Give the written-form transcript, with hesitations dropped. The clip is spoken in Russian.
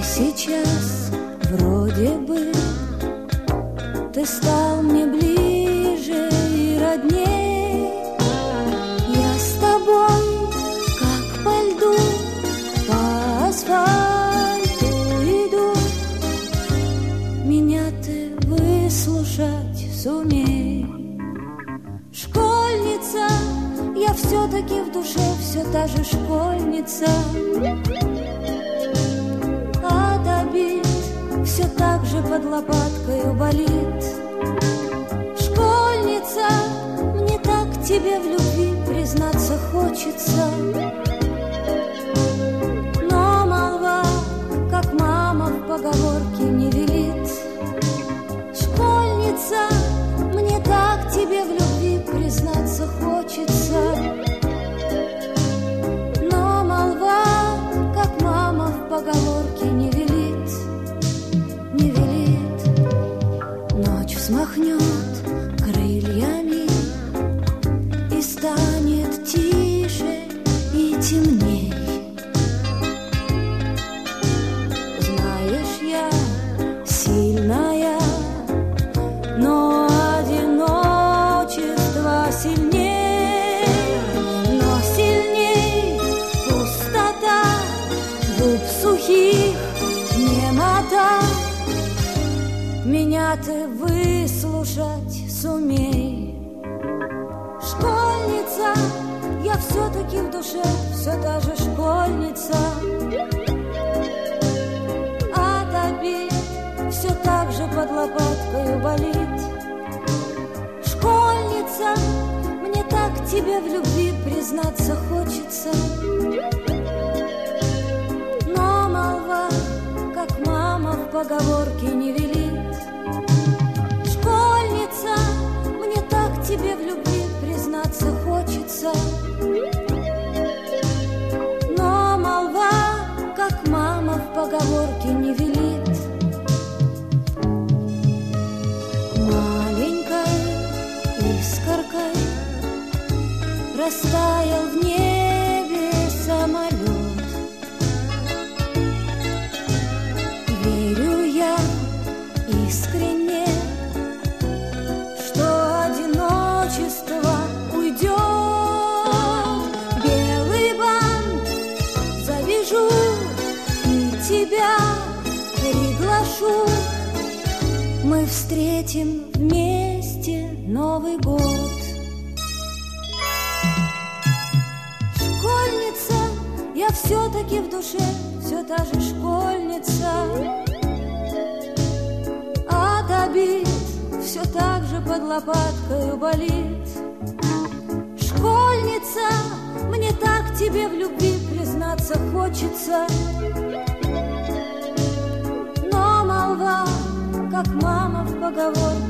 сейчас вроде бы ты стал мне ближе и родней. Я с тобой, как по льду, по асфальту иду. Меня ты выслушать сумей. Школьница, я все-таки в душе все та же школьница. От обид все так же под лопаткою болит. Школьница, мне так тебе в любви признаться хочется. Но молва, как мама в поговорке, не велит. Школьница, мне так тебе в любви признаться хочется. Но молва, как мама в поговорке, не велит, не велит. Ночь взмахнет крыльями и станет тише и темней. Знаешь, я сильная, но одиночество сильней. Но сильней пустота, губ сухих немота. Меня ты выслушать сумей. Школьница, я все-таки в душе все та же школьница. От обид все так же под лопаткою болит. Школьница, мне так тебе в любви признаться хочется. Но молва, как мама в поговорке, не велит. Школьница, мне так тебе в любви признаться хочется. Но молва, как мама в поговорке, не велит. Маленькой искоркой растаял в небе самолет. Верю я искренне, что одиночество уйдет. Белый бант завяжу и тебя приглашу. Мы встретим вместе Новый год. Школьница, я все-таки в душе все та же школьница. От обид все так же под лопаткою болит. Школьница, мне так тебе в любви признаться хочется. Но молва, как мама в поговорке,